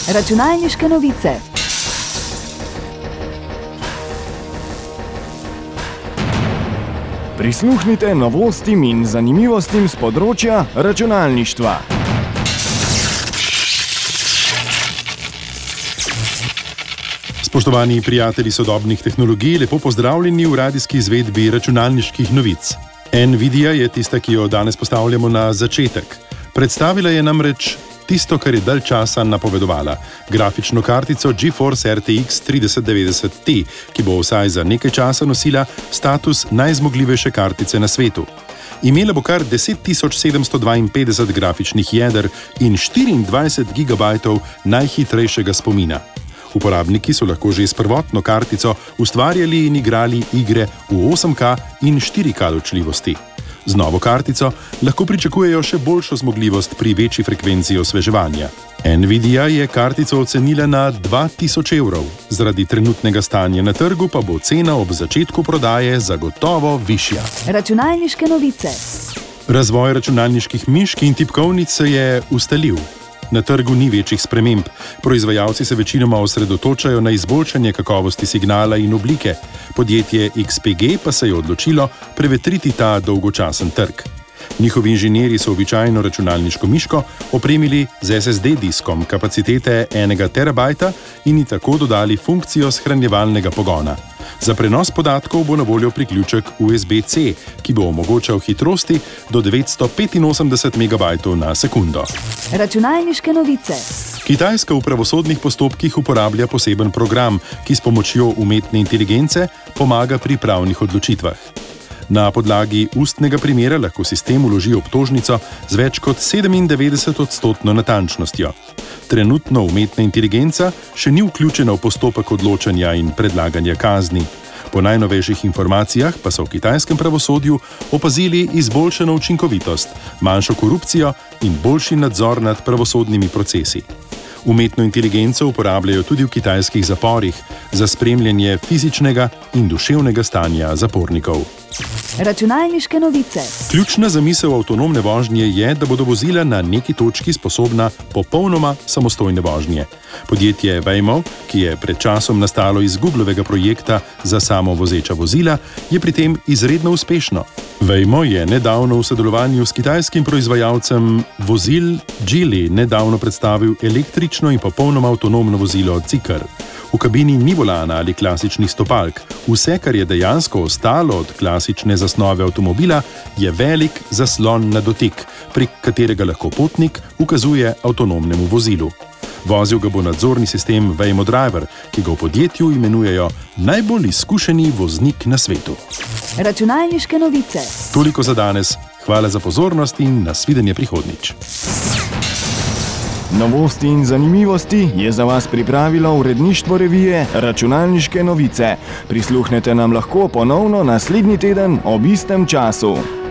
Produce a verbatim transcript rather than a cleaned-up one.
Računalniške novice. Prisluhnite novostim in zanimivostim z področja računalništva. Spoštovani prijatelji sodobnih tehnologij, lepo pozdravljeni v radijski izvedbi računalniških novic. Nvidia je tista, ki jo danes postavljamo na začetek. Predstavila je namreč tisto, kar je dalj časa napovedovala, grafično kartico GeForce R T X trideset devetdeset Ti, ki bo vsaj za nekaj časa nosila status najzmogljivejše kartice na svetu. Imela bo kar deset tisoč sedemsto dvainpetdeset grafičnih jeder in štiriindvajset gigabajtov najhitrejšega spomina. Uporabniki so lahko že s prvotno kartico ustvarjali in igrali igre v osem K in štiri K ločljivosti. Z novo kartico lahko pričakujejo še boljšo zmogljivost pri večji frekvenci osveževanja. Nvidia je kartico ocenila na dva tisoč evrov, zaradi trenutnega stanja na trgu pa bo cena ob začetku prodaje zagotovo višja. Računalniške novice. Razvoj računalniških mišk in tipkovnic se je ustalil. Na trgu ni večjih sprememb. Proizvajalci se večinoma osredotočajo na izboljšanje kakovosti signala in oblike. Podjetje X P G pa se je odločilo prevetriti ta dolgočasen trg. Njihovi inženirji so običajno računalniško miško opremili z S S D diskom kapacitete enega terabajta in ji tako dodali funkcijo shranjevalnega pogona. Za prenos podatkov bo na voljo priključek U S B C, ki bo omogočal hitrosti do devetsto petinosemdeset megabajtov na sekundo. Računalniške novice. Kitajska v pravosodnih postopkih uporablja poseben program, ki s pomočjo umetne inteligence pomaga pri pravnih odločitvah. Na podlagi ustnega primera lahko sistem vloži obtožnico z več kot sedemindevetdeset odstotno natančnostjo. Trenutno umetna inteligenca še ni vključena v postopek odločanja in predlaganja kazni. Po najnovejših informacijah pa so v kitajskem pravosodju opazili izboljšano učinkovitost, manjšo korupcijo in boljši nadzor nad pravosodnimi procesi. Umetno inteligenco uporabljajo tudi v kitajskih zaporih za spremljanje fizičnega in duševnega stanja zapornikov. Računalniške novice. Ključna zamisel avtonomne vožnje je, da bodo vozila na neki točki sposobna popolnoma samostojne vožnje. Podjetje Waymo, ki je pred časom nastalo iz Googlovega projekta za samovozeča vozila, je pri tem izredno uspešno. Waymo je nedavno v sodelovanju s kitajskim proizvajalcem vozil Geely nedavno predstavil električno in popolnoma avtonomno vozilo Zeekr. V kabini ni volana ali klasičnih stopalk. Vse, kar je dejansko ostalo od klasične zasnove avtomobila, je velik zaslon na dotik, prek katerega lahko potnik ukazuje avtonomnemu vozilu. Vozil ga bo nadzorni sistem Waymo Driver, ki ga v podjetju imenujejo najbolj izkušeni voznik na svetu. Računalniške novice. Toliko za danes. Hvala za pozornost in nasvidenje prihodnjič. Novosti in zanimivosti je za vas pripravilo uredništvo revije Računalniške novice. Prisluhnete nam lahko ponovno naslednji teden ob istem času.